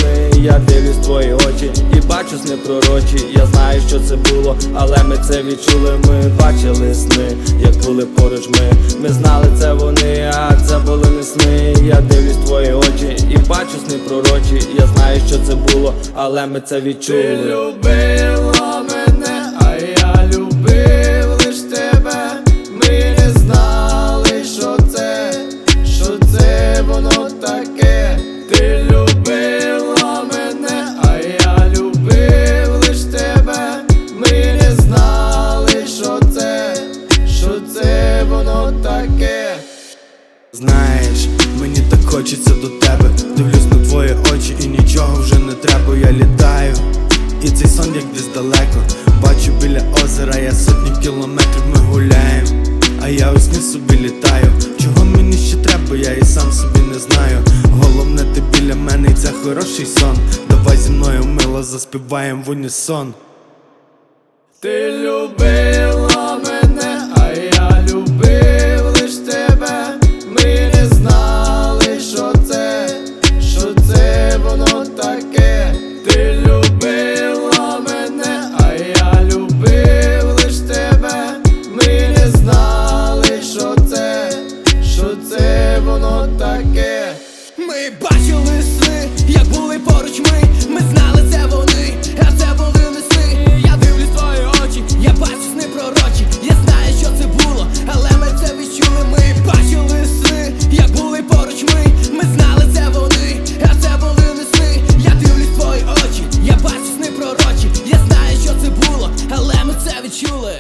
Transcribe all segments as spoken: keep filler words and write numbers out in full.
сни. Я дивлюсь в твої очі і бачу сни пророчі. Я знаю, що це було, але ми це відчули. Ми бачили сни, як були поруч ми. Ми знали, це вони, а це були не сни. Я дивлюсь в твої очі і бачу сни пророчі. Я знаю, що це було, але ми це відчули. Ти любила мене, а я любив лиш тебе. Ми не знали, що це, що це воно таке. Ти любила мене, а я любив лиш тебе. Ми не знали, що це, що це воно таке. Знаєш, мені так хочеться до тебе. Дивлюсь на твої очі і нічого вже не треба. Я літаю, і цей сон як десь далеко. Бачу біля озера, я сотні кілометрів, ми гуляєм. А я у сні собі літаю. Чого мені ще треба, я і сам собі не знаю. Головне ти біля мене, і це хороший сон. Давай зі мною мило заспіваєм в унісон. Ти любила мене, а я любив лиш тебе. Ми не знали, що це, що це воно таке. Ти любила мене, а я любив лиш тебе. Ми не знали, що це, що це воно таке. Ми бачили сни, як були поруч ми. Ми знали, це вони, а це були не сни. Я дивлюсь в твої очі, я бачу сни пророчі. Я знаю, що це було, але ми це відчули. Ми бачили сни, як були поруч ми. Ми знали, це вони, а це були не сни. Я дивлюсь в твої очі, я бачу сни пророчі. Я знаю, що це було, але ми це відчули.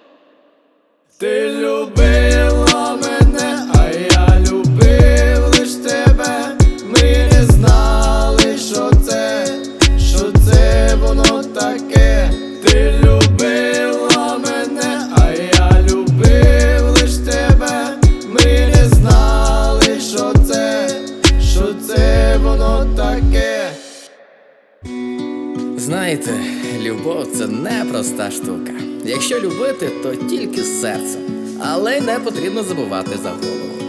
Ти любила мене, а я любив лиш тебе. Ми не знали, що це, що це воно таке. Ти любила мене, а я любив лиш тебе. Ми не знали, що це, що це воно таке. Знаєте, любов – це непроста штука. Якщо любити, то тільки з серцем. Але й не потрібно забувати за голову.